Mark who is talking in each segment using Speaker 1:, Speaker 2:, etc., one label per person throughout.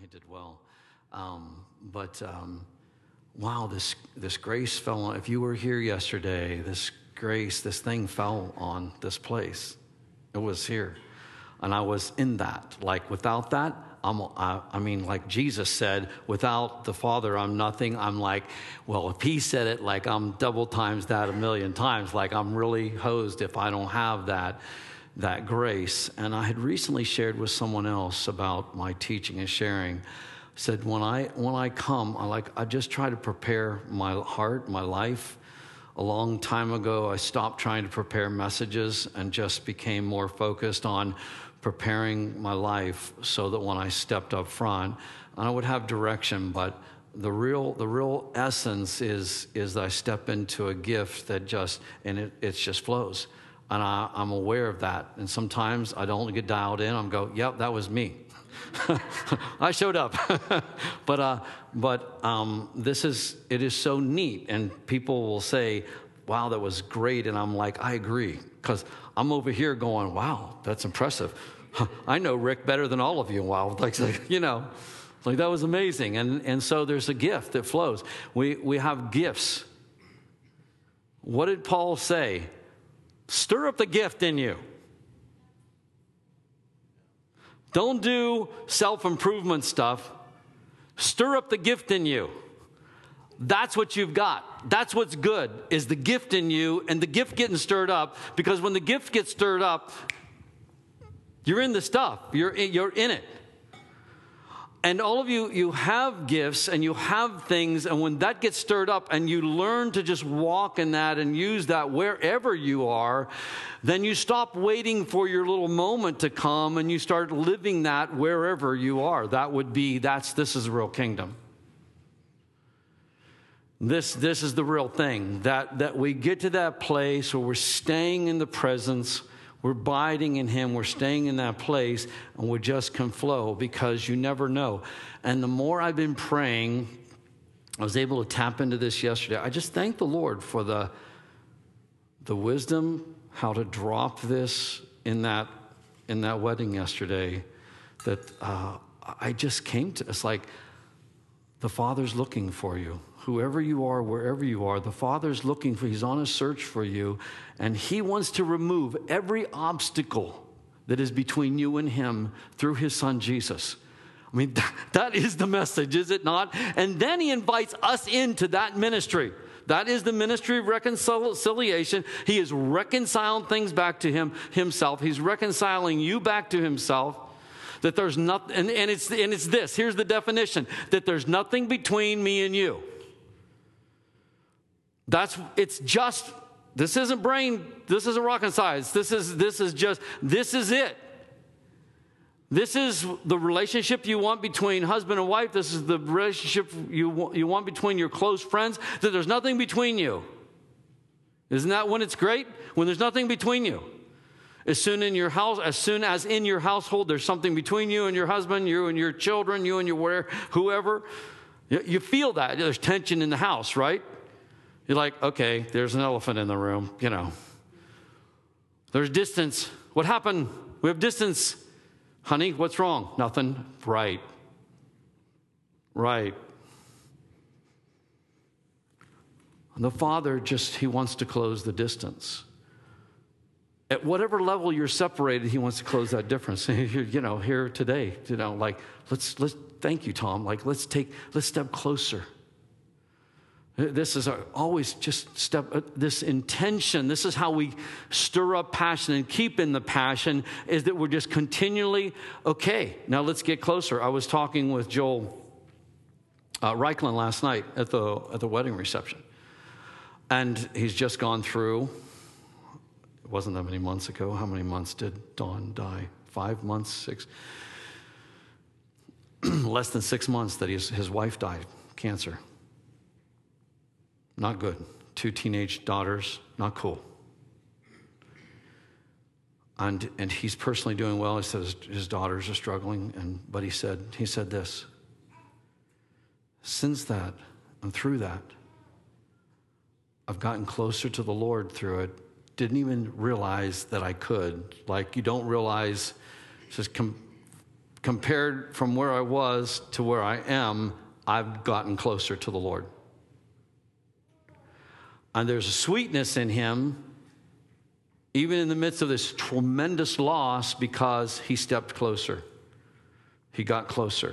Speaker 1: did well. Wow, this grace fell on. If you were here yesterday, this grace, this thing fell on this place. It was here, and I was in that. Like without that, I mean, like Jesus said, without the Father, I'm nothing. I'm like, well, if he said it, like I'm double times that a million times. Like I'm really hosed if I don't have that grace. And I had recently shared with someone else about my teaching and sharing. Said when I come, I just try to prepare my heart, my life. A long time ago, I stopped trying to prepare messages and just became more focused on preparing my life so that when I stepped up front, I would have direction. But the real essence is that I step into a gift that it just flows. And I'm aware of that. And sometimes I don't get dialed in. I'm go, yep, that was me. I showed up. But it is so neat. And people will say, wow, that was great. And I'm like, I agree. Because I'm over here going, wow, that's impressive. I know Rick better than all of you. Wow. Like that was amazing. And so there's a gift that flows. We have gifts. What did Paul say? Stir up the gift in you. Don't do self-improvement stuff. Stir up the gift in you. That's what you've got. That's what's good, is the gift in you and the gift getting stirred up. Because when the gift gets stirred up, you're in the stuff. You're in it. And all of you have gifts and you have things. And when that gets stirred up and you learn to just walk in that and use that wherever you are, then you stop waiting for your little moment to come and you start living that wherever you are. This is the real kingdom. This is the real thing, that we get to that place where we're staying in the presence, we're abiding in him, we're staying in that place, and we just can flow, because you never know. And the more I've been praying, I was able to tap into this yesterday. I just thank the Lord for the wisdom, how to drop this in that wedding yesterday, that I just came to. It's like the Father's looking for you. Whoever you are, wherever you are, the Father's looking for you. He's on a search for you, and he wants to remove every obstacle that is between you and him through his Son, Jesus. I mean, that is the message, is it not? And then he invites us into that ministry. That is the ministry of reconciliation. He is reconciling things back to himself. He's reconciling you back to himself. That there's nothing, and it's this. Here's the definition: that there's nothing between me and you. This isn't rocket science. This is it. This is the relationship you want between husband and wife. This is the relationship you want between your close friends, that there's nothing between you. Isn't that when it's great? When there's nothing between you. As soon as in your household there's something between you and your husband, you and your children, you and your whoever, you feel that. There's tension in the house, right? You're like, okay, there's an elephant in the room, There's distance. What happened? We have distance. Honey, what's wrong? Nothing. Right. And the Father he wants to close the distance. At whatever level you're separated, he wants to close that difference. Here today, let's thank you, Tom. Let's step closer. This is always just this intention. This is how we stir up passion and keep in the passion, is that we're just continually, okay, now let's get closer. I was talking with Joel Reichland last night at the wedding reception. And he's just gone through, it wasn't that many months ago. How many months did Dawn die? 5 months, 6? Less than 6 months that his wife died, cancer. Not good. 2 teenage daughters, not cool. And he's personally doing well. He says his daughters are struggling, but he said this: since that and through that, I've gotten closer to the Lord through it. Didn't even realize that I could. You don't realize, just compared from where I was to where I am, I've gotten closer to the Lord. And there's a sweetness in him, even in the midst of this tremendous loss, because he stepped closer. He got closer.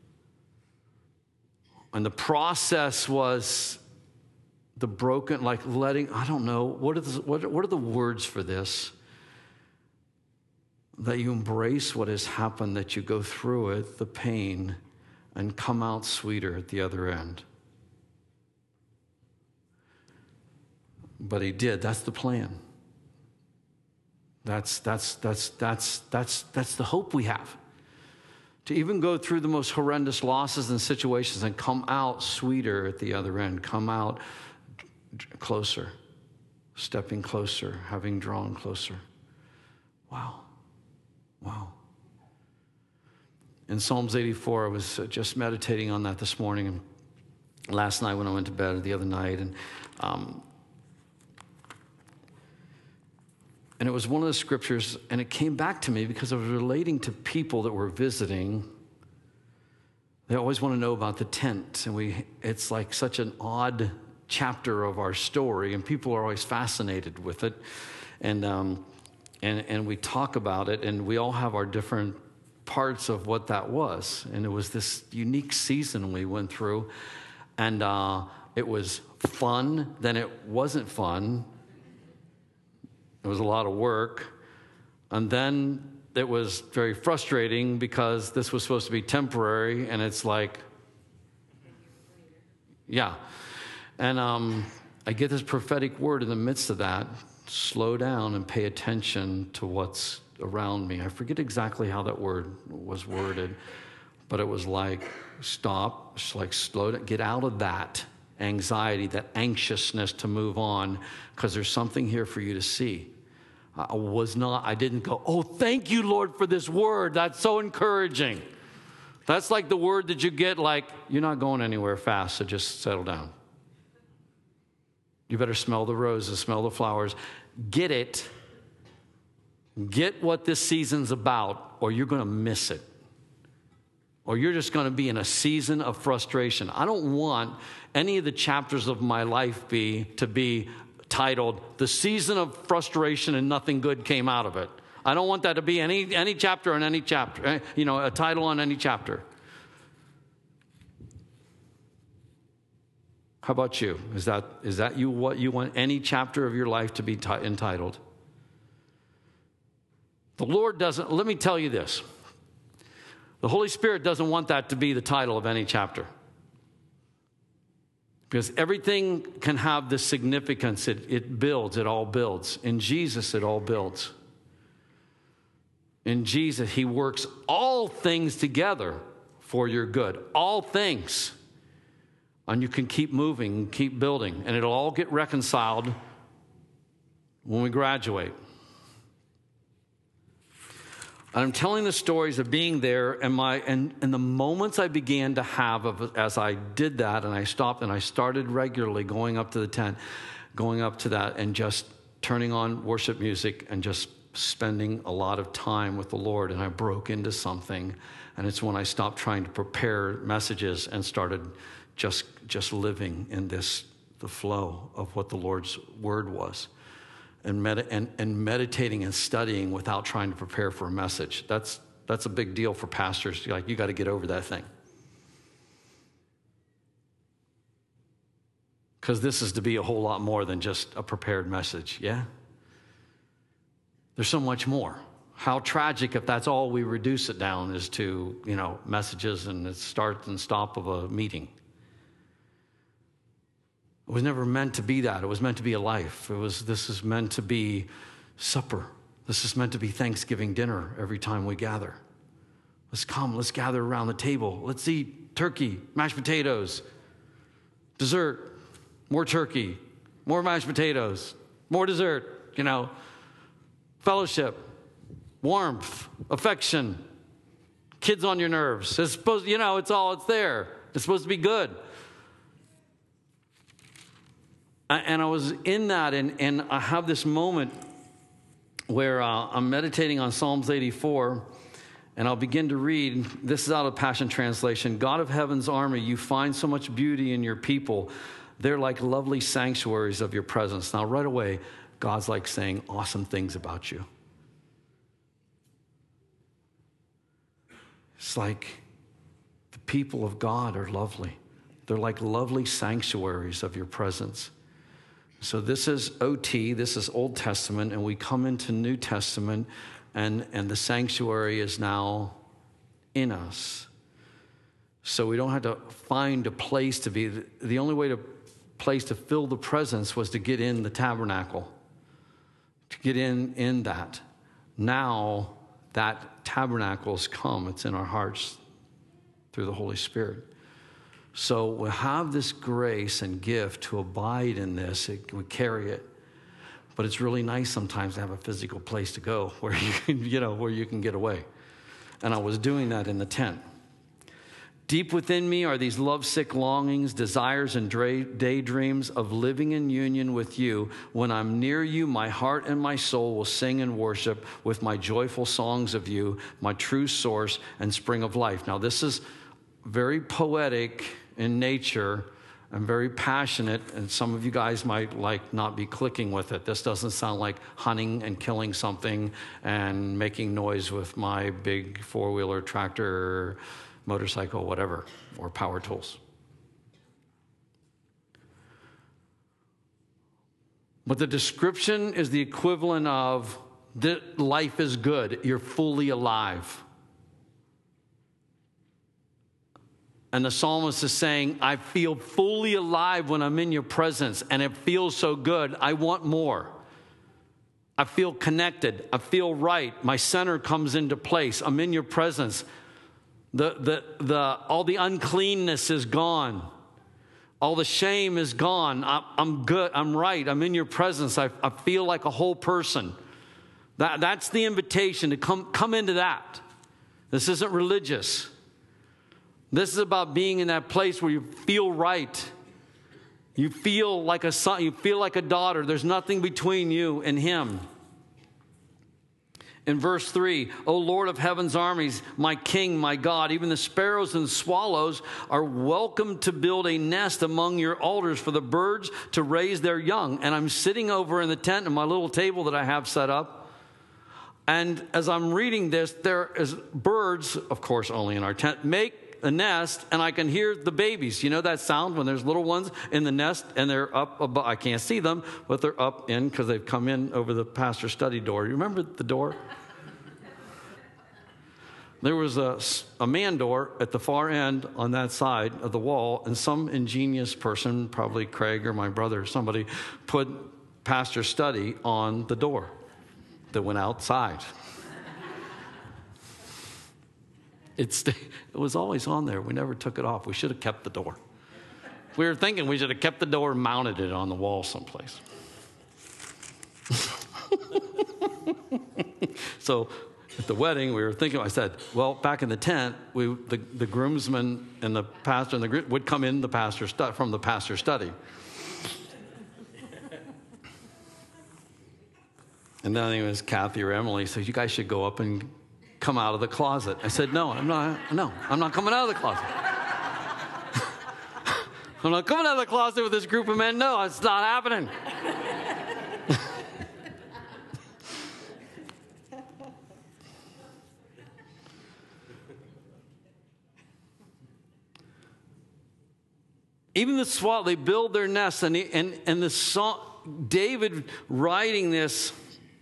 Speaker 1: And the process was the broken, like letting, I don't know, what are the words for this? That you embrace what has happened, that you go through it, the pain, and come out sweeter at the other end. But he did. That's the plan. That's the hope we have. To even go through the most horrendous losses and situations and come out sweeter at the other end. Come out closer, stepping closer, having drawn closer. Wow. Wow. In Psalms 84, I was just meditating on that this morning and last night when I went to bed, or the other night, and it was one of the scriptures, and it came back to me because I was relating to people that were visiting. They always want to know about the tent, and it's like such an odd chapter of our story, and people are always fascinated with it, and we talk about it, and we all have our different parts of what that was, and it was this unique season we went through, and it was fun, then it wasn't fun. It was a lot of work. And then it was very frustrating because this was supposed to be temporary, and it's like, yeah. And I get this prophetic word in the midst of that. Slow down and pay attention to what's around me. I forget exactly how that word was worded, but it was like, stop, just like slow down, get out of that anxiety, that anxiousness to move on, because there's something here for you to see. I didn't go, oh, thank you, Lord, for this word. That's so encouraging. That's like the word that you get, like, you're not going anywhere fast, so just settle down. You better smell the roses, smell the flowers. Get it. Get what this season's about, or you're going to miss it. Or you're just going to be in a season of frustration. I don't want any of the chapters of my life to be titled, The Season of Frustration and Nothing Good Came Out of It. I don't want that to be any chapter on any chapter, a title on any chapter. How about you? Is that you, what you want any chapter of your life to be entitled? The Lord doesn't, let me tell you this. The Holy Spirit doesn't want that to be the title of any chapter. Because everything can have this significance. It builds, it all builds. In Jesus, it all builds. In Jesus, he works all things together for your good. All things. And you can keep moving, keep building. And it'll all get reconciled when we graduate. And I'm telling the stories of being there, and the moments I began to have as I did that, and I stopped and I started regularly going up to the tent, going up to that, and just turning on worship music and just spending a lot of time with the Lord. And I broke into something, and it's when I stopped trying to prepare messages and started just living in the flow of what the Lord's word was. And meditating and studying without trying to prepare for a message. That's a big deal for pastors. You got to get over that thing. Because this is to be a whole lot more than just a prepared message, yeah? There's so much more. How tragic if that's all we reduce it down is to, messages and the start and stop of a meeting. It was never meant to be that. It was meant to be a life. This is meant to be supper. This is meant to be Thanksgiving dinner every time we gather. Let's gather around the table. Let's eat turkey, mashed potatoes, dessert, more turkey, more mashed potatoes, more dessert, fellowship, warmth, affection, kids on your nerves. It's supposed, it's there. It's supposed to be good. And I was in that, and I have this moment where I'm meditating on Psalms 84, And I'll begin to read. This is out of Passion Translation. God of heaven's army, you find so much beauty in your people. They're like lovely sanctuaries of your presence. Now, right away, God's like saying awesome things about you. It's like the people of God are lovely. They're like lovely sanctuaries of your presence. So this is OT, this is Old Testament, and we come into New Testament, and the sanctuary is now in us. So we don't have to find a place to be. The only place to fill the presence was to get in the tabernacle, to get in that. Now that tabernacle's come. It's in our hearts through the Holy Spirit. So we have this grace and gift to abide in this. We carry it. But it's really nice sometimes to have a physical place to go where you can, where you can get away. And I was doing that in the tent. Deep within me are these lovesick longings, desires, and daydreams of living in union with you. When I'm near you, my heart and my soul will sing and worship with my joyful songs of you, my true source and spring of life. Now, this is very poetic in nature and very passionate, and some of you guys might not be clicking with it. This doesn't sound like hunting and killing something and making noise with my big four-wheeler tractor, motorcycle, whatever, or power tools. But the description is the equivalent of that life is good. You're fully alive. And the psalmist is saying, I feel fully alive when I'm in your presence, and it feels so good. I want more. I feel connected. I feel right. My center comes into place. I'm in your presence. All the uncleanness is gone. All the shame is gone. I'm good. I'm right. I'm in your presence. I feel like a whole person. That's the invitation to come into that. This isn't religious. This is about being in that place where you feel right. You feel like a son. You feel like a daughter. There's nothing between you and him. In verse 3, O Lord of heaven's armies, my King, my God, even the sparrows and swallows are welcome to build a nest among your altars for the birds to raise their young. And I'm sitting over in the tent in my little table that I have set up. And as I'm reading this, there is birds, of course, only in our tent, make a nest, and I can hear the babies. You know that sound when there's little ones in the nest and they're up above. I can't see them, but they're up in because they've come in over the pastor's study door. You remember the door? There was a man door at the far end on that side of the wall, and some ingenious person, probably Craig or my brother or somebody, put pastor's study on the door that went outside. It was always on there. We never took it off. We should have kept the door. We were thinking we should have kept the door and mounted it on the wall someplace. So at the wedding, we were thinking, I said, well, back in the tent, the groomsmen and the pastor and the groom would come in from the pastor's study. And then I think it was Kathy or Emily said, you guys should go up and come out of the closet. I said, no, I'm not coming out of the closet. I'm not coming out of the closet with this group of men. No, it's not happening. Even the swallow, they build their nests, and the song, David writing this,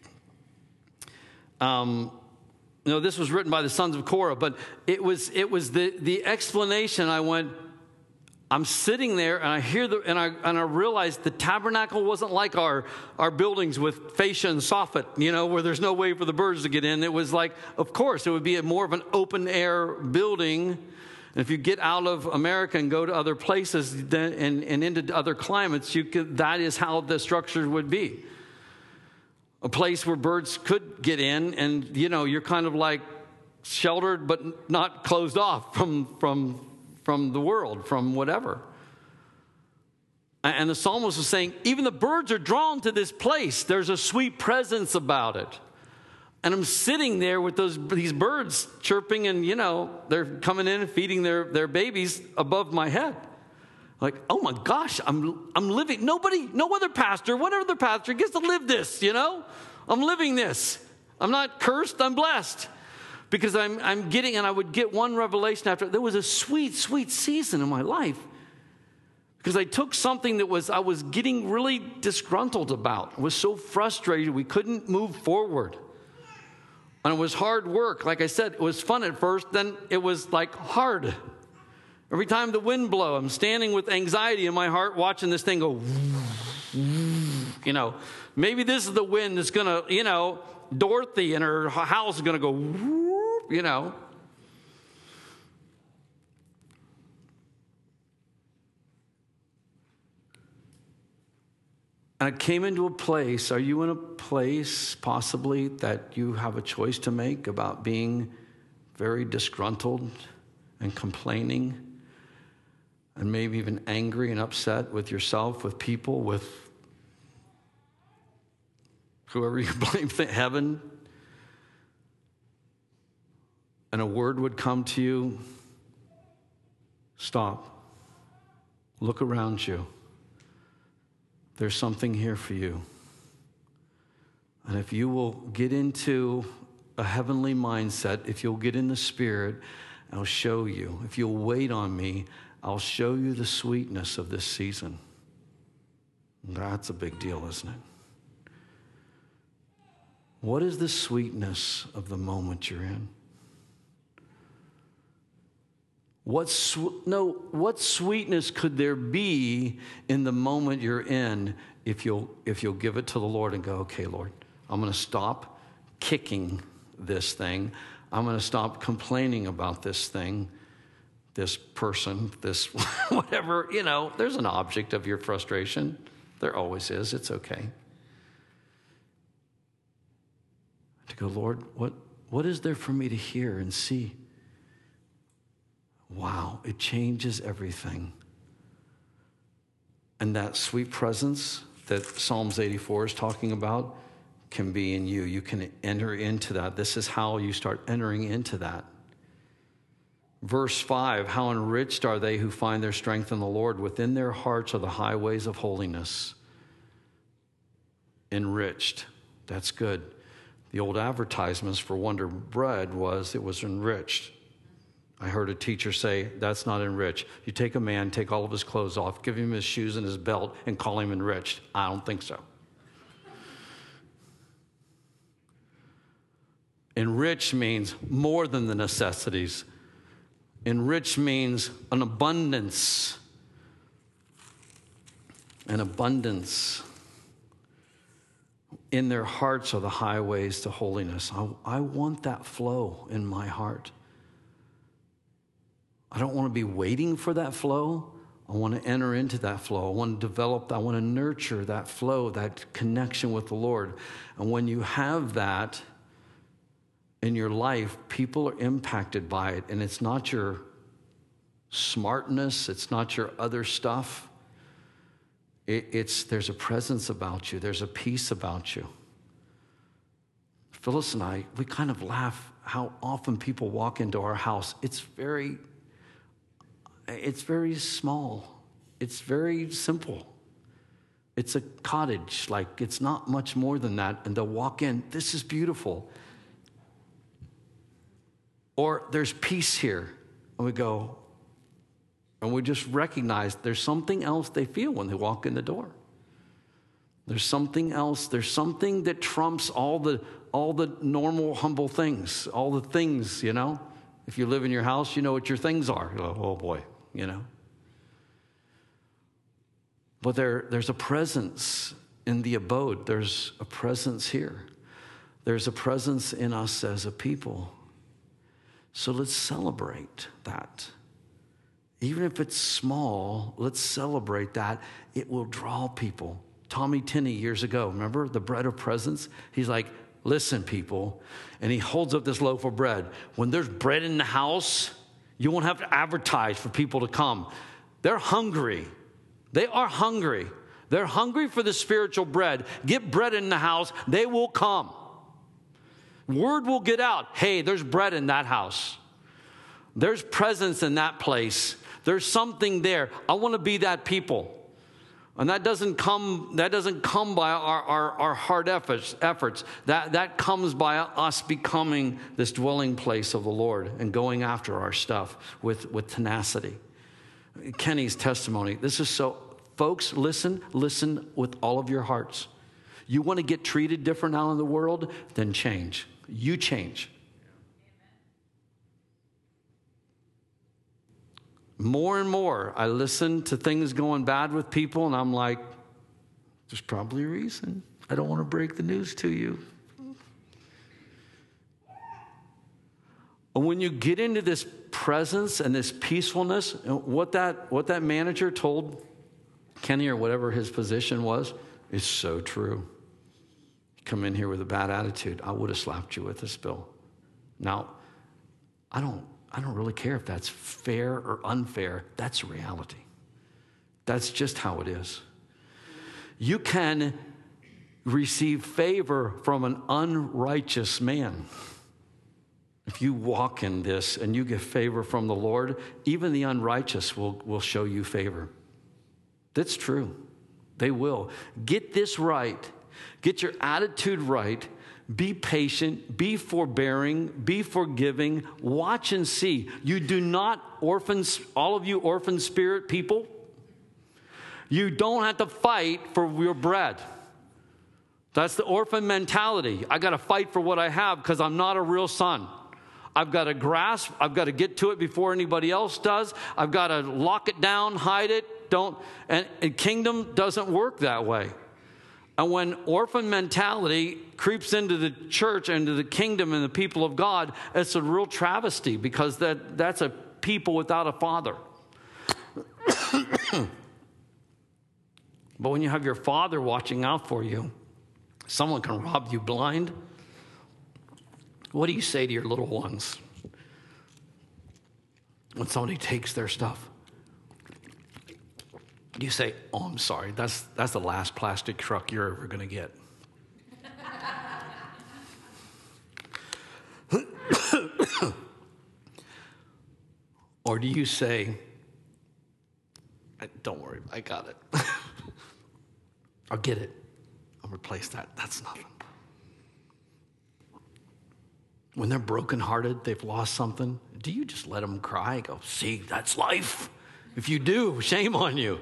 Speaker 1: this was written by the sons of Korah, but it was the explanation. I went, I'm sitting there, and I hear and I realized the tabernacle wasn't like our buildings with fascia and soffit, where there's no way for the birds to get in. It was like, of course, it would be more of an open air building. And if you get out of America and go to other places and into other climates, that is how the structure would be. A place where birds could get in, and you're kind of like sheltered but not closed off from the world, from whatever. And the psalmist was saying, even the birds are drawn to this place. There's a sweet presence about it. And I'm sitting there with these birds chirping, and, they're coming in and feeding their babies above my head. Like, oh my gosh, I'm living. No other pastor, what other pastor gets to live this, I'm living this. I'm not cursed, I'm blessed. Because I'm getting, and I would get one revelation after. There was a sweet, sweet season in my life. Because I took something that I was getting really disgruntled about. I was so frustrated, we couldn't move forward. And it was hard work. Like I said, it was fun at first, then it was like hard. Every time the wind blow, I'm standing with anxiety in my heart watching this thing go, maybe this is the wind that's going to, Dorothy and her house is going to go, And I came into a place. Are you in a place possibly that you have a choice to make about being very disgruntled and complaining and maybe even angry and upset with yourself, with people, with whoever you blame, heaven? And a word would come to you, stop, look around you. There's something here for you. And if you will get into a heavenly mindset, if you'll get in the Spirit, I'll show you. If you'll wait on me, I'll show you the sweetness of this season. That's a big deal, isn't it? What is the sweetness of the moment you're in? What sweetness could there be in the moment you're in if you'll give it to the Lord and go, okay, Lord, I'm going to stop kicking this thing. I'm going to stop complaining about this thing, this person, this whatever. There's an object of your frustration. There always is. It's okay. To go, Lord, what is there for me to hear and see? Wow, it changes everything. And that sweet presence that Psalms 84 is talking about can be in you. You can enter into that. This is how you start entering into that. Verse 5, how enriched are they who find their strength in the Lord. Within their hearts are the highways of holiness. Enriched. That's good. The old advertisements for Wonder Bread was enriched. I heard a teacher say, that's not enriched. You take a man, take all of his clothes off, give him his shoes and his belt, and call him enriched. I don't think so. Enriched means more than the necessities. Enriched means an abundance. An abundance. In their hearts are the highways to holiness. I want that flow in my heart. I don't want to be waiting for that flow. I want to enter into that flow. I want to develop, I want to nurture that flow, that connection with the Lord. And when you have that in your life, people are impacted by it. And it's not your smartness. It's not your other stuff. There's a presence about you. There's a peace about you. Phyllis and I, we kind of laugh how often people walk into our house. It's very small. It's very simple. It's a cottage. Like, it's not much more than that. And they'll walk in, this is beautiful. Or there's peace here. And we go, and we just recognize there's something else they feel when they walk in the door. There's something else. There's something that trumps all the normal, humble things, all the things, If you live in your house, you know what your things are. You're like, oh boy, But there's a presence in the abode. There's a presence here. There's a presence in us as a people. So let's celebrate that. Even if it's small, let's celebrate that. It will draw people. Tommy Tinney years ago, remember the bread of presence? He's like, listen, people. And he holds up this loaf of bread. When there's bread in the house, you won't have to advertise for people to come. They're hungry. They are hungry. They're hungry for the spiritual bread. Get bread in the house. They will come. Word will get out. Hey, there's bread in that house. There's presence in that place. There's something there. I want to be that people. And that doesn't come by our hard efforts. That comes by us becoming this dwelling place of the Lord and going after our stuff with tenacity. Kenny's testimony. This is so, folks, listen with all of your hearts. You want to get treated different out in the world? Then change. You change. More and more, I listen to things going bad with people, and I'm like, there's probably a reason. I don't want to break the news to you. And when you get into this presence and this peacefulness, what that manager told Kenny or whatever his position was is so true. You come in here with a bad attitude, I would have slapped you with this bill. Now, I don't really care if that's fair or unfair. That's reality. That's just how it is. You can receive favor from an unrighteous man. If you walk in this and you get favor from the Lord, even the unrighteous will show you favor. That's true. They will. Get this right. Get your attitude right. Be patient, be forbearing, be forgiving. Watch and see. You do not orphans, all of you orphan spirit people, you don't have to fight for your bread. That's the orphan mentality. I got to fight for what I have because I'm not a real son. I've got to grasp. I've got to get to it before anybody else does. I've got to lock it down, hide it. And kingdom doesn't work that way. And when orphan mentality creeps into the church, into the kingdom and the people of God, it's a real travesty because that's a people without a father. But when you have your father watching out for you, someone can rob you blind. What do you say to your little ones when somebody takes their stuff? You say, oh, I'm sorry, that's the last plastic truck you're ever going to get. Or do you say, don't worry, I got it. I'll get it. I'll replace that. That's nothing. When they're brokenhearted, they've lost something, do you just let them cry? Go, see, that's life. If you do, shame on you.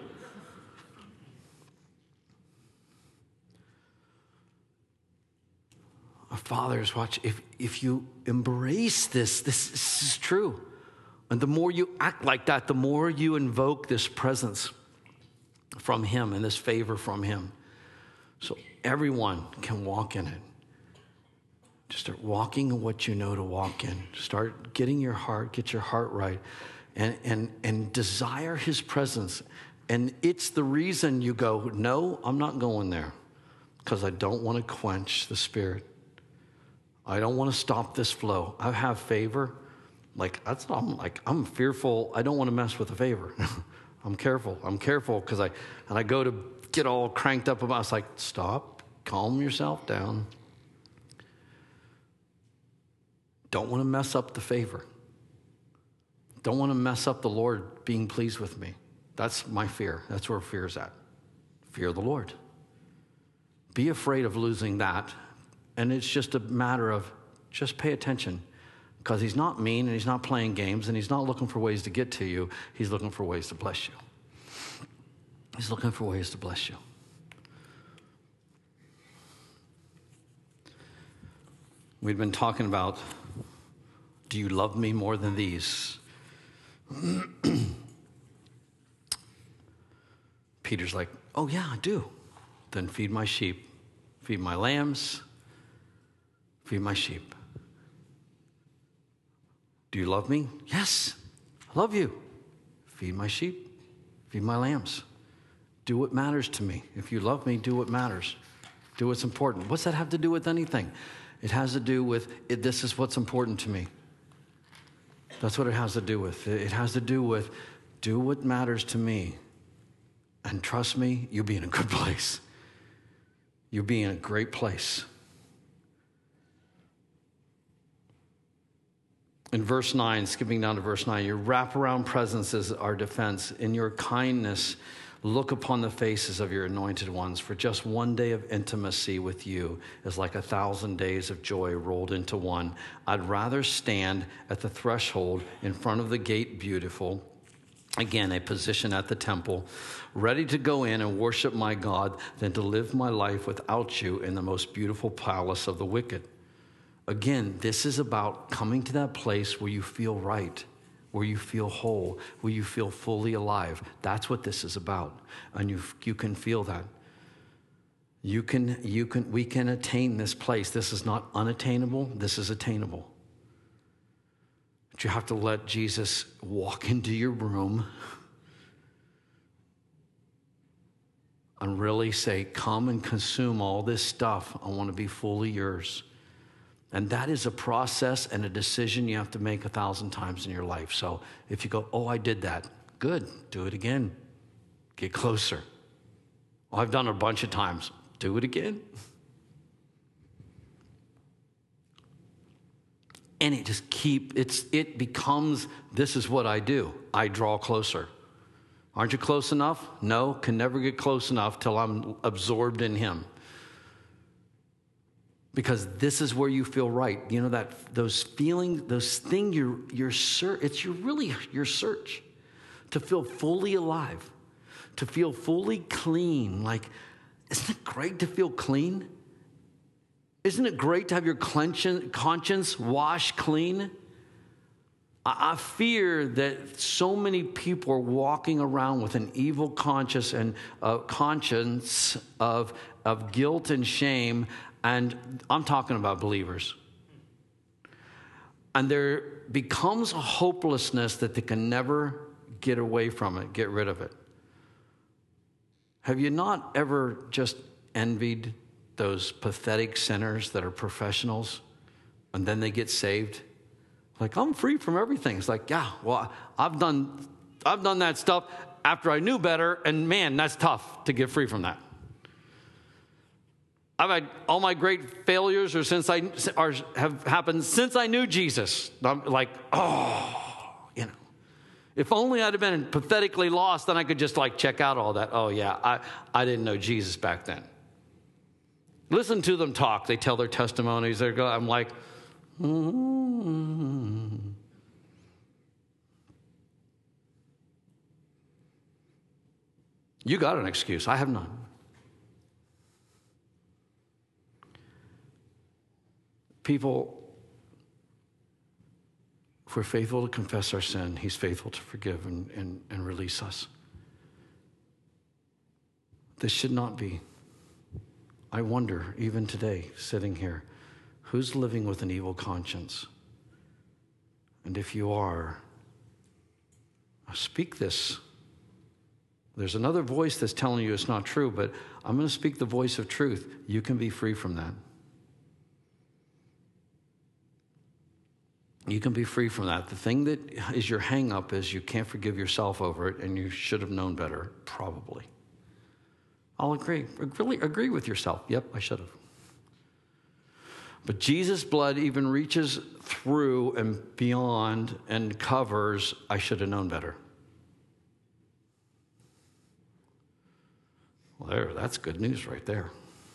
Speaker 1: Our fathers, watch, if you embrace this is true. And the more you act like that, the more you invoke this presence from him and this favor from him. So everyone can walk in it. Just start walking in what you know to walk in. Start getting your heart, get your heart right, and desire his presence. And it's the reason you go, no, I'm not going there, because I don't want to quench the Spirit. I don't want to stop this flow. I have favor. I'm fearful. I don't want to mess with the favor. I'm careful because I go to get all cranked up about it. It's like, stop, calm yourself down. Don't want to mess up the favor. Don't want to mess up the Lord being pleased with me. That's my fear. That's where fear is at. Fear of the Lord. Be afraid of losing that. And it's just a matter of just pay attention, because he's not mean and he's not playing games and he's not looking for ways to get to you. He's looking for ways to bless you. He's looking for ways to bless you. We've been talking about, do you love me more than these? Peter's like, oh yeah, I do. Then feed my sheep, feed my lambs, feed my sheep. Do you love me? Yes, I love you. Feed my sheep, feed my lambs. Do what matters to me. If you love me, do what matters. Do what's important. What's that have to do with anything? It has to do with, this is what's important to me. That's what it has to do with. It has to do with, do what matters to me. And trust me, you'll be in a good place. You'll be in a great place. In verse 9, skipping down to verse 9, your wraparound presence is our defense. In your kindness, look upon the faces of your anointed ones. For just one day of intimacy with you is like 1,000 days of joy rolled into one. I'd rather stand at the threshold in front of the gate beautiful, again, a position at the temple, ready to go in and worship my God, than to live my life without you in the most beautiful palace of the wicked. Again, this is about coming to that place where you feel right, where you feel whole, where you feel fully alive. That's what this is about. And you can feel that. We can attain this place. This is not unattainable. This is attainable. But you have to let Jesus walk into your room and really say, come and consume all this stuff. I want to be fully yours. And that is a process and a decision you have to make 1,000 times in your life. So if you go, oh, I did that. Good. Do it again. Get closer. Oh, I've done it a bunch of times. Do it again. And it becomes, this is what I do. I draw closer. Aren't you close enough? No, can never get close enough till I'm absorbed in him. Because this is where you feel right. You know, that those feelings, those things, your search to feel fully alive, to feel fully clean. Like, isn't it great to feel clean? Isn't it great to have your conscience washed clean? I fear that so many people are walking around with an evil conscience and conscience of guilt and shame. And I'm talking about believers. And there becomes a hopelessness that they can never get away from it, get rid of it. Have you not ever just envied those pathetic sinners that are professionals and then they get saved? Like, I'm free from everything. It's like, yeah, well, I've done that stuff after I knew better, and man, that's tough to get free from that. I've had all my great failures have happened since I knew Jesus. I'm like, if only I'd have been pathetically lost, then I could just like check out all that. Oh yeah, I didn't know Jesus back then. Listen to them talk. They tell their testimonies. I'm like, You got an excuse. I have none. People, if we're faithful to confess our sin, he's faithful to forgive and release us. This should not be. I wonder, even today, sitting here, who's living with an evil conscience? And if you are, speak this. There's another voice that's telling you it's not true, but I'm going to speak the voice of truth. You can be free from that. You can be free from that. The thing that is your hang-up is you can't forgive yourself over it, and you should have known better, probably. I'll agree. Really agree with yourself. Yep, I should have. But Jesus' blood even reaches through and beyond and covers, I should have known better. Well, that's good news right there.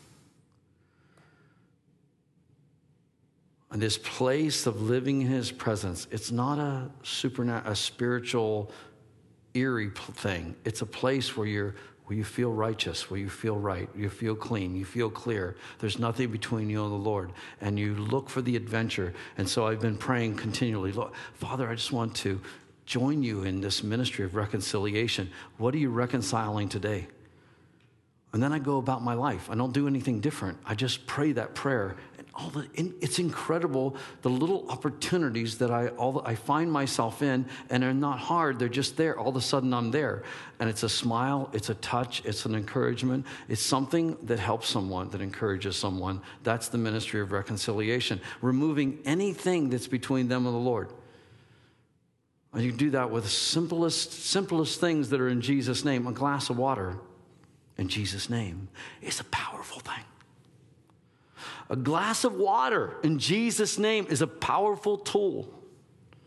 Speaker 1: And this place of living in his presence, it's not a spiritual, eerie thing. It's a place where you feel righteous, where you feel right, you feel clean, you feel clear. There's nothing between you and the Lord. And you look for the adventure. And so I've been praying continually, Lord, Father, I just want to join you in this ministry of reconciliation. What are you reconciling today? And then I go about my life. I don't do anything different. I just pray that prayer. And it's incredible, the little opportunities that I find myself in, and they're not hard. They're just there. All of a sudden, I'm there. And it's a smile. It's a touch. It's an encouragement. It's something that helps someone, that encourages someone. That's the ministry of reconciliation. Removing anything that's between them and the Lord. And you do that with the simplest things that are in Jesus' name. A glass of water in Jesus' name is a powerful thing. A glass of water in Jesus' name is a powerful tool.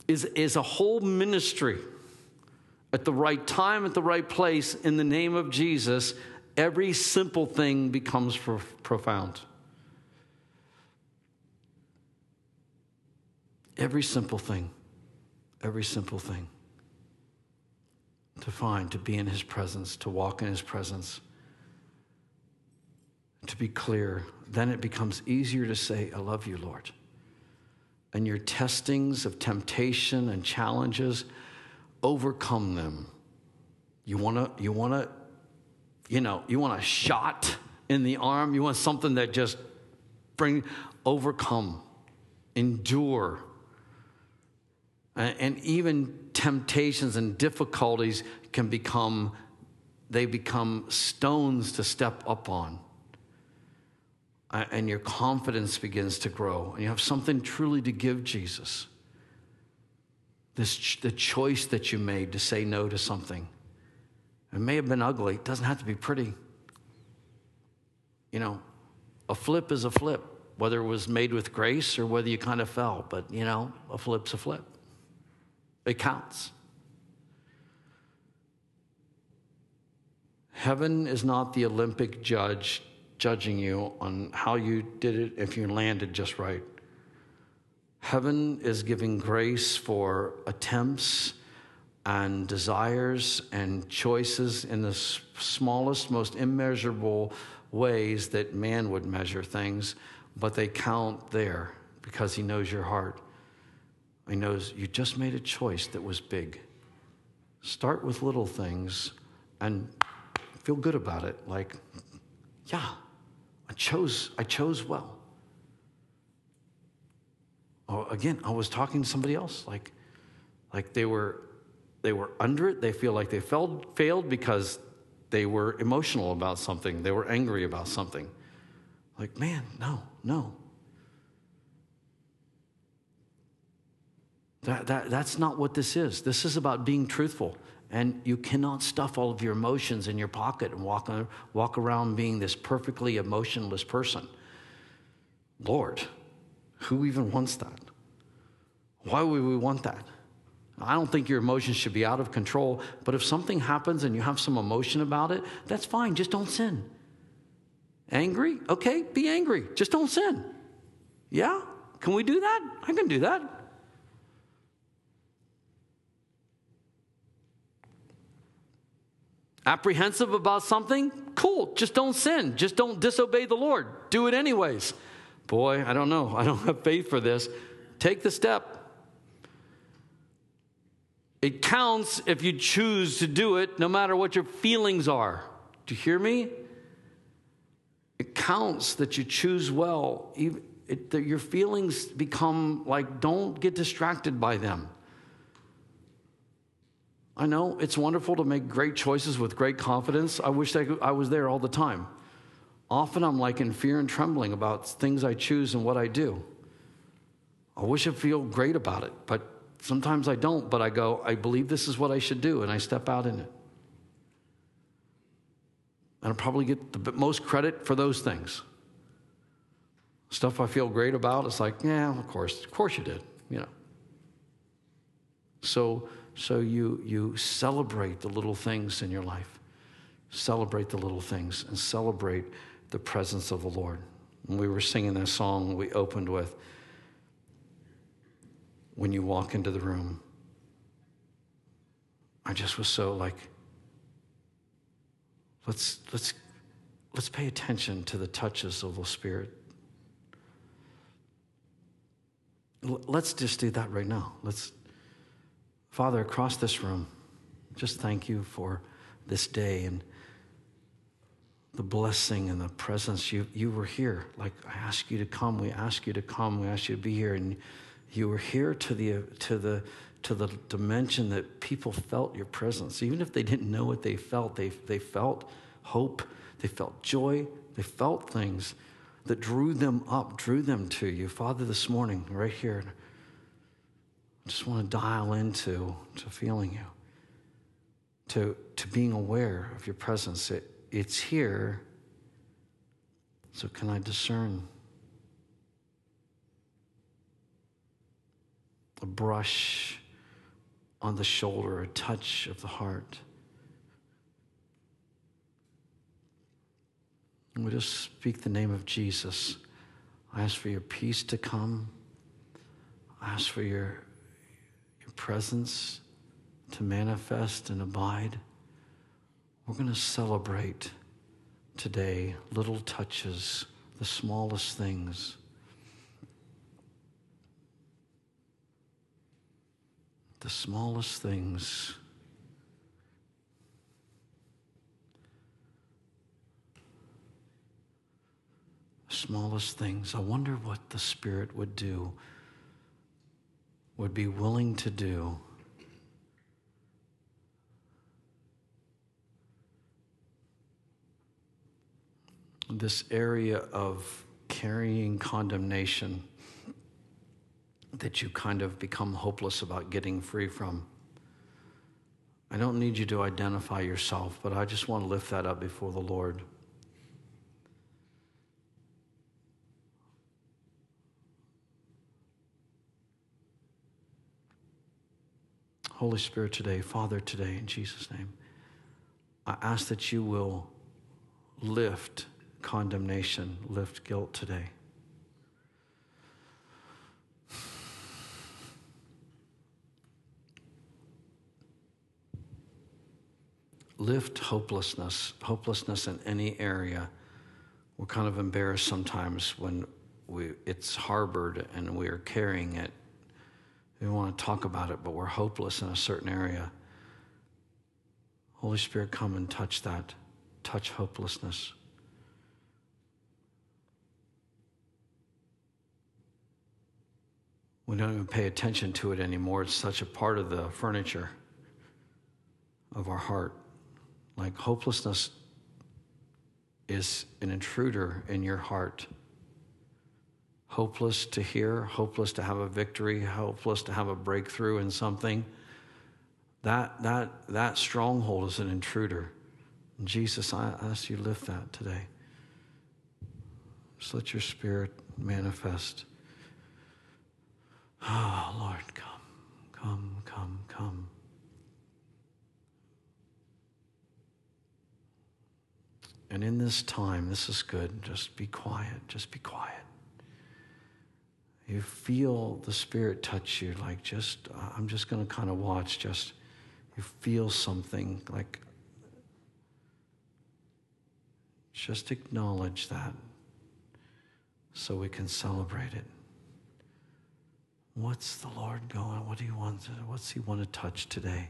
Speaker 1: is a whole ministry. At the right time, at the right place, in the name of Jesus, every simple thing becomes profound. Every simple thing. Every simple thing. To find, to be in his presence, to walk in his presence, to be clear. Then it becomes easier to say, I love you, Lord. And your testings of temptation and challenges, overcome them. You want a shot in the arm. You want something that just overcome, endure. And even temptations and difficulties become stones to step up on. And your confidence begins to grow. And you have something truly to give Jesus. The choice that you made to say no to something. It may have been ugly. It doesn't have to be pretty. A flip is a flip, whether it was made with grace or whether you kind of fell. But, a flip's a flip. It counts. Heaven is not the Olympic judge judging you on how you did it, if you landed just right. Heaven is giving grace for attempts and desires and choices in the smallest, most immeasurable ways that man would measure things, but they count there because he knows your heart. He knows you just made a choice that was big. Start with little things and feel good about it. Like, yeah, I chose well. Oh, again, I was talking to somebody else. Like they were under it. They feel like they failed because they were emotional about something. They were angry about something. Like, man, no. That's not what this is. This is about being truthful. And you cannot stuff all of your emotions in your pocket and walk around being this perfectly emotionless person. Lord, who even wants that? Why would we want that? I don't think your emotions should be out of control, but if something happens and you have some emotion about it, that's fine. Just don't sin. Angry? Okay, be angry. Just don't sin. Yeah? Can we do that? I can do that. Apprehensive about something? Cool. Just don't sin. Just don't disobey the Lord. Do it anyways. Boy, I don't know. I don't have faith for this. Take the step. It counts if you choose to do it, no matter what your feelings are. Do you hear me? It counts that you choose well. That your feelings become like, don't get distracted by them. I know it's wonderful to make great choices with great confidence. I wish I was there all the time. Often I'm like in fear and trembling about things I choose and what I do. I wish I feel great about it, but sometimes I don't. But I go, I believe this is what I should do, and I step out in it. And I'll probably get the most credit for those things. Stuff I feel great about, it's like, yeah, of course you did, So you celebrate the little things in your life. Celebrate the little things and celebrate the presence of the Lord. When we were singing that song, we opened with, when you walk into the room, I just was so like, let's pay attention to the touches of the Spirit. Let's just do that right now. Father, across this room, just thank you for this day and the blessing and the presence. You were here. Like, I ask you to come. We ask you to come. We ask you to be here. And you were here to the dimension that people felt your presence. Even if they didn't know what they felt, they felt hope. They felt joy. They felt things that drew them up, drew them to you. Father, this morning, right here, I just want to dial into feeling you, to being aware of your presence. It's here. So can I discern a brush on the shoulder, a touch of the heart. And we just speak the name of Jesus. I ask for your peace to come. I ask for your presence to manifest and abide. We're going to celebrate today little touches, the smallest things. The smallest things. The smallest things. I wonder what the Spirit would do, would be willing to do. This area of carrying condemnation that you kind of become hopeless about getting free from. I don't need you to identify yourself, but I just want to lift that up before the Lord. Holy Spirit today, Father today, in Jesus' name, I ask that you will lift condemnation, lift guilt today. Lift hopelessness in any area. We're kind of embarrassed sometimes when it's harbored and we're carrying it. We want to talk about it, but we're hopeless in a certain area. Holy Spirit, come and touch that. Touch hopelessness. We don't even pay attention to it anymore. It's such a part of the furniture of our heart. Like hopelessness is an intruder in your heart. Hopeless to hear, hopeless to have a victory, hopeless to have a breakthrough in something. That stronghold is an intruder. And Jesus, I ask you to lift that today. Just let your Spirit manifest. Oh, Lord, come. And in this time, this is good. Just be quiet. You feel the Spirit touch you, like I'm just going to kind of watch, you feel something, like just acknowledge that so we can celebrate it. What's the Lord going? What do you want? What's He want to touch today?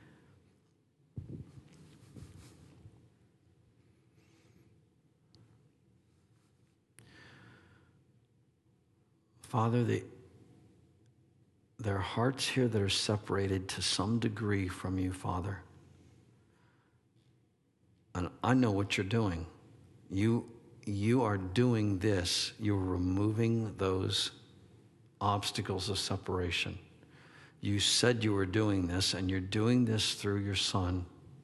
Speaker 1: Father, there are hearts here that are separated to some degree from you, Father. And I know what you're doing. You are doing this. You're removing those obstacles of separation. You said you were doing this, and you're doing this through your Son.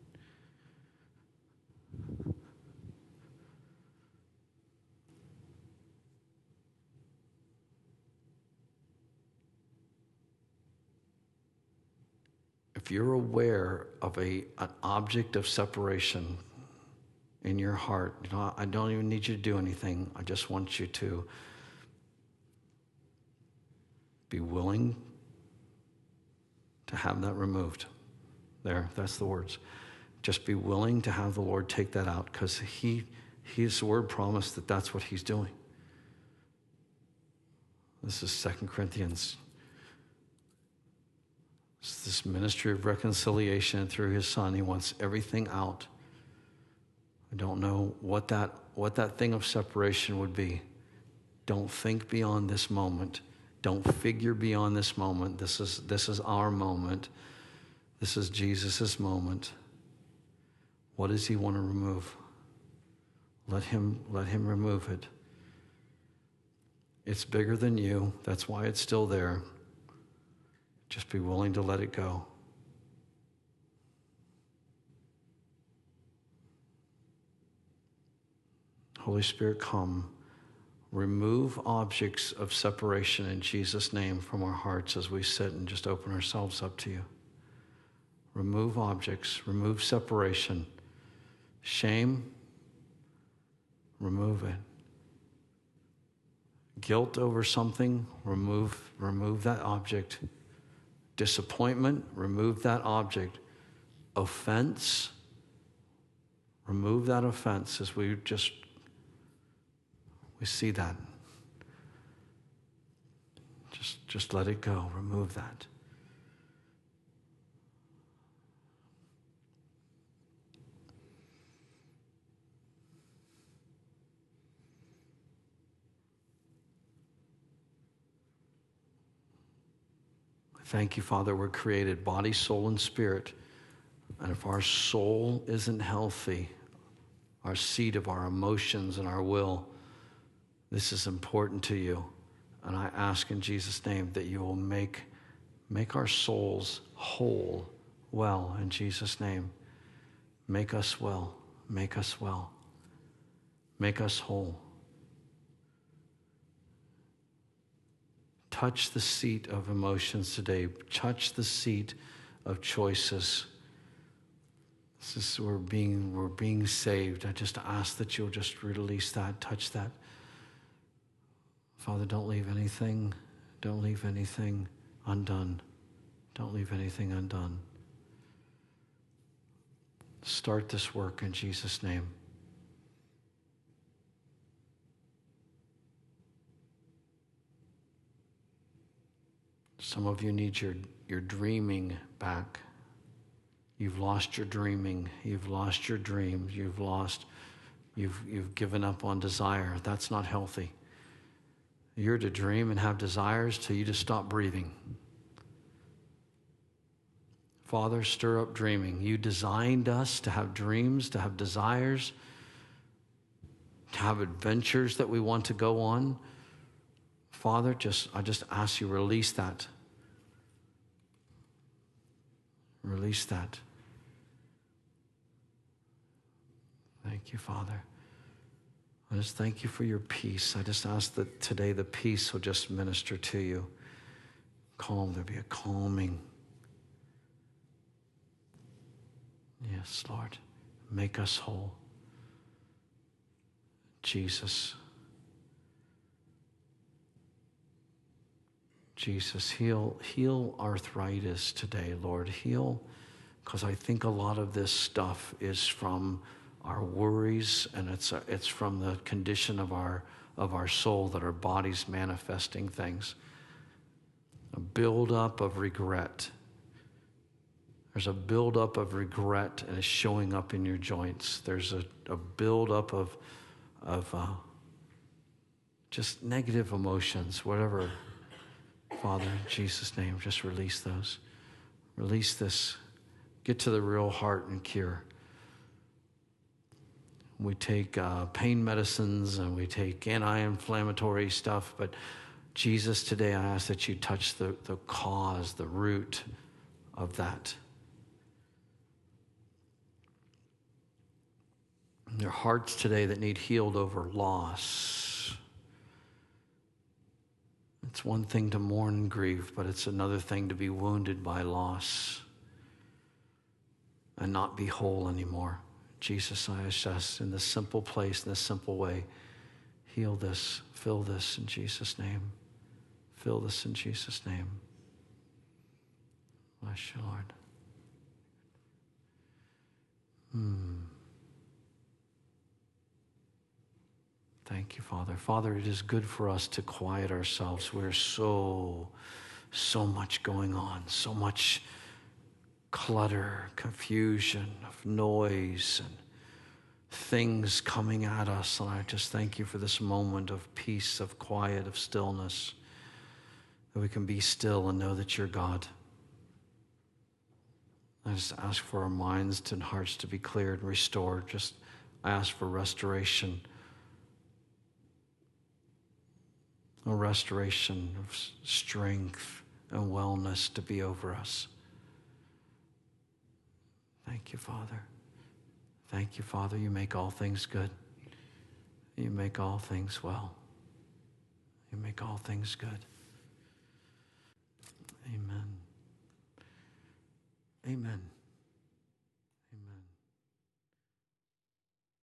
Speaker 1: If you're aware of an object of separation in your heart, I don't even need you to do anything. I just want you to be willing to have that removed. That's the words. Just be willing to have the Lord take that out, because His word promised that that's what He's doing. This is 2 Corinthians. It's this ministry of reconciliation through His Son. He wants everything out. I don't know what that thing of separation would be. Don't think beyond this moment. Don't figure beyond this moment. This is our moment. This is Jesus' moment. What does He want to remove? Let him remove it. It's bigger than you. That's why it's still there. Just be willing to let it go. Holy Spirit, come. Remove objects of separation in Jesus' name from our hearts as we sit and just open ourselves up to you. remove objects, remove separation. Shame, remove it. Guilt over something, remove that object. Disappointment, remove that object. Offense, remove that offense as we see that. Just let it go. Remove that. Thank you, Father, we're created body, soul, and spirit. And if our soul isn't healthy, our seat of our emotions and our will, this is important to you. And I ask in Jesus' name that you will make our souls whole, well, in Jesus' name. Make us well, make us well, make us whole. Touch the seat of emotions today. Touch the seat of choices. We're being saved. I just ask that you'll just release that, touch that. Father, don't leave anything undone. Don't leave anything undone. Start this work in Jesus' name. Some of you need your dreaming back. You've lost your dreaming. You've lost your dreams. You've given up on desire. That's not healthy. You're to dream and have desires till you just stop breathing. Father, stir up dreaming. You designed us to have dreams, to have desires, to have adventures that we want to go on. Father, I just ask you, release that. Release that. Thank you, Father. I just thank you for your peace. I just ask that today the peace will just minister to you. Calm, there'll be a calming. Yes, Lord. Make us whole. Jesus. Jesus, heal arthritis today, Lord. Heal, because I think a lot of this stuff is from our worries, and it's from the condition of our soul, that our body's manifesting things. A buildup of regret. There's a buildup of regret, and it's showing up in your joints. There's a buildup of just negative emotions, whatever. Father, in Jesus' name, just release those. Release this. Get to the real heart and cure. We take pain medicines and we take anti-inflammatory stuff, but Jesus, today I ask that you touch the cause, the root of that. There are hearts today that need healed over loss. It's one thing to mourn and grieve, but it's another thing to be wounded by loss and not be whole anymore. Jesus, I ask in this simple place, in this simple way, heal this, fill this in Jesus' name. Fill this in Jesus' name. Bless you, Lord. Thank you, Father. Father, it is good for us to quiet ourselves. We're so much going on, so much clutter, confusion, of noise, and things coming at us. And I just thank you for this moment of peace, of quiet, of stillness, that we can be still and know that you're God. I just ask for our minds and hearts to be cleared and restored. I ask for restoration. A restoration of strength and wellness to be over us. Thank you, Father. Thank you, Father. You make all things good. You make all things well. You make all things good. Amen. Amen.